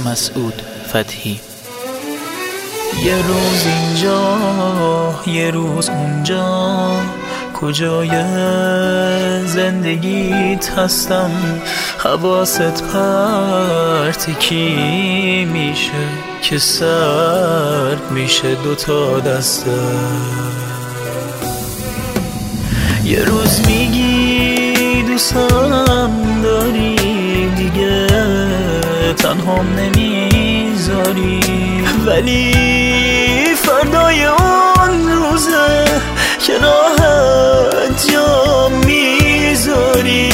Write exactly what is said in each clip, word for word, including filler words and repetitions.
مسعود فتحی. یه روز اینجا یه روز اونجا، کجای زندگیت هستم، حواست پرت کی میشه که سرد میشه دوتا دستم. یه روز میگی دوستم داری، دیگه تنهام نمیذاری، ولی فردای اون روزه که راحت جا میذاری.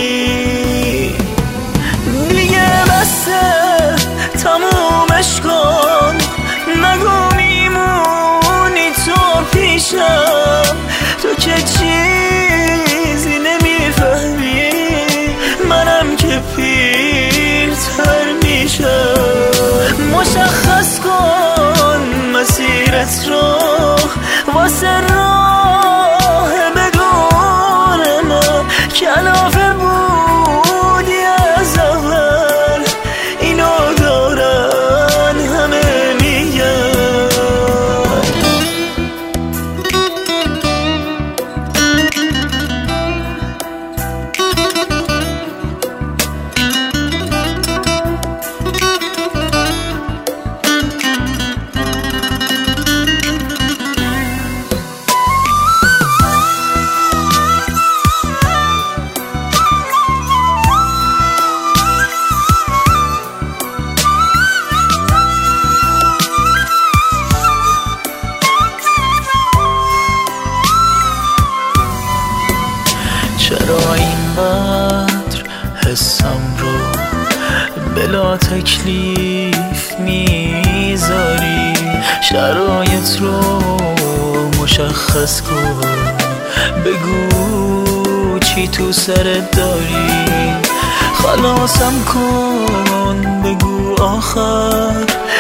دیگه بسه تمومش کن، نگو میمونی تو پیشم، تو که چیزی نمیفهمی، منم که پیرتر میشم. مشخص کن مسیرت رو واسه راه بدون من، کلافه بودی از اول، اینو دارن همه میگن. چرا اینقدر حسم رو بلا تکلیف میذاری؟ شرایط رو مشخص کن، بگو چی تو سرت داری، خلاصم کن، بگو آخر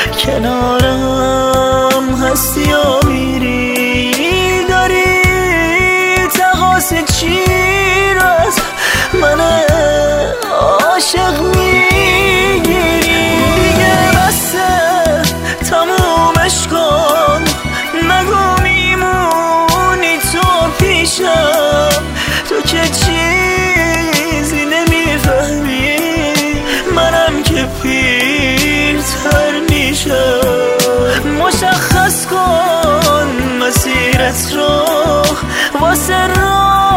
کنارم هستی یا میری؟ داری تقاصد چی من عاشق میگیری؟ دیگه بسه تمومش کن، نگو میمونی تو پیشم، تو که چیزی نمیفهمی، منم که پیرتر میشم. مشخص کن مسیرت رو واسه راه